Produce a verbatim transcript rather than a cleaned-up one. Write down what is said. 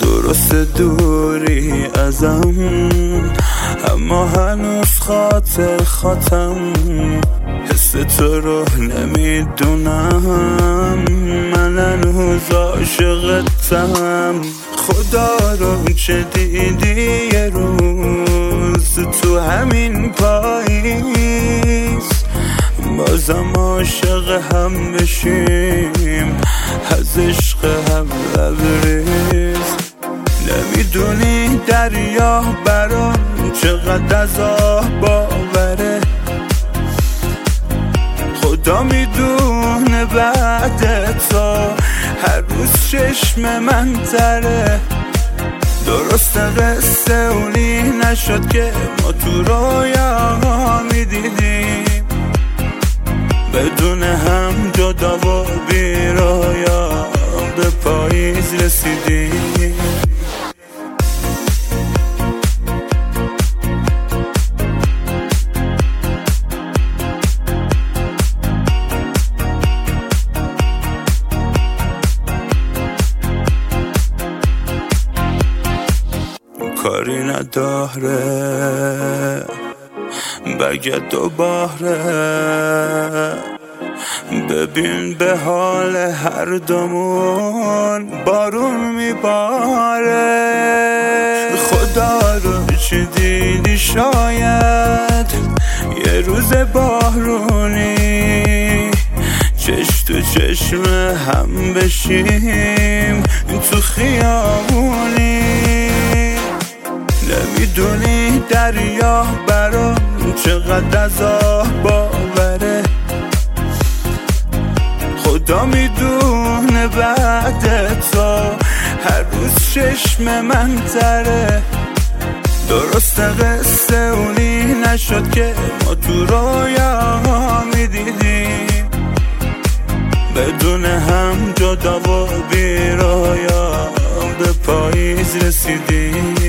درست دوری ازم، اما هنوز خاطر خاطم حس تو رو نمیدونم. من هنوز عاشقتم. خدا رو چه دیدی یه روز تو همین پاییز، بازم عاشق هم بشیم از عشق هم لبریز. نمیدونی دریا برام چقدر از آه باوره، خدا میدونه بعد تو هر روز چشم من تره. درست قصه اونی نشد که ما تو رویا میدیدیم، بدون هم جدا و بیرایا به پاییز رسیدیم. کاری نداره بگه دوباره، ببین به حال هر دومون بارون میباره. خدا رو چی دیدی شاید یه روز بارونی، چش تو چشم هم بشیم تو خیابونی. نمیدونی دریا برام چقدر از آه باوره، خدا میدونه بعد تو هر روز چشم من تره. درست قصه اونی نشد که ما تو رویا میدیدیم، بدون هم جدا و بیرایا به پاییز رسیدیم.